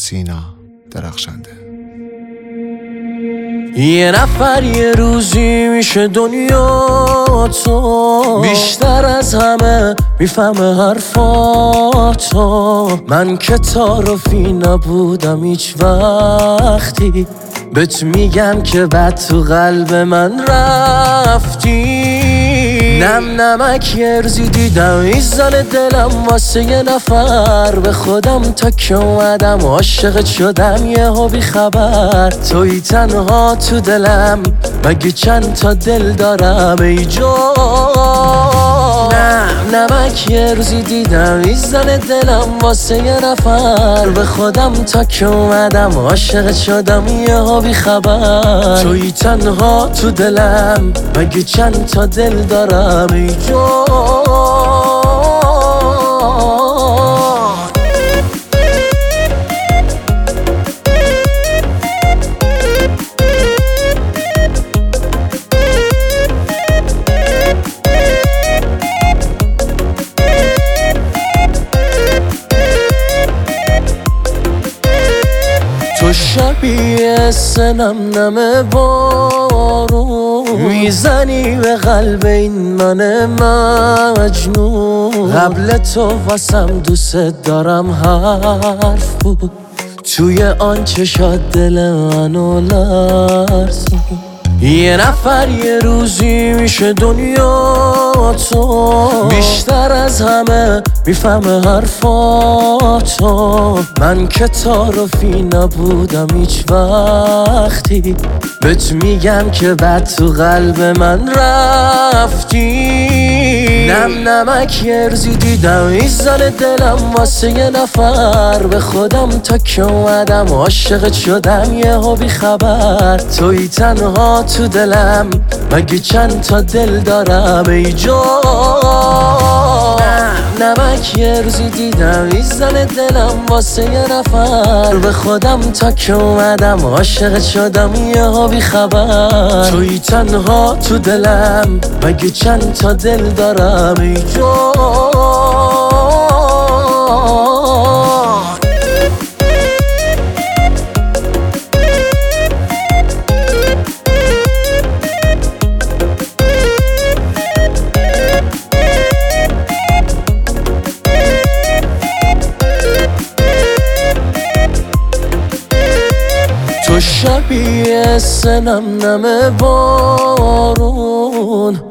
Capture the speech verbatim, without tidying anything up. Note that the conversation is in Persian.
سینا درخشنده. یه نفر یه روزی میشه دنیا تو، بیشتر از همه میفهمه حرفاتو. من که تعارفی نبودم هیچ وقتی، بهت میگم که بعد تو قلب من رفتی. نم نمک یرزی دیدم ایزان دلم واسه یه نفر، به خودم تا که اومدم عاشقت شدم یهو بی خبر. توی تنها تو دلم، مگه چند تا دل دارم ای جان. نم نمک یرزی دیدم ایزان دلم واسه یه نفر، به خودم تا که اومدم عاشقت شدم یهو بی خبر. توی تنها تو دلم، مگه چند تا دل دارم ای جان. تو شبیه سنم نم بارون، میزنی به قلب این من مجنون. قبل تو واسم دوست دارم حرف بود، توی آن چشات دل منو لرزون. یه نفر یه روزی میشه دنیا تو، بیشتر از همه میفهمه حرفاتو. من که تعارفی نبودم هیچ وقتی، بهت میگم که بعد تو قلب من رفتی. نم نمک یرزی دیدم ایزان دلم واسه یه نفر، به خودم تا که اومدم عاشقت شدم یهو بی خبر. توی تنها تو دلم، مگه چند تا دل دارم ای جان. نمک یرزی دیدم ایزان دلم واسه یه نفر، به خودم تا که اومدم عاشقت شدم یهو بی خبر. توی تنها تو دلم، مگه چند تا دل دارم ای جان. تو شبیه سنم نم بارون،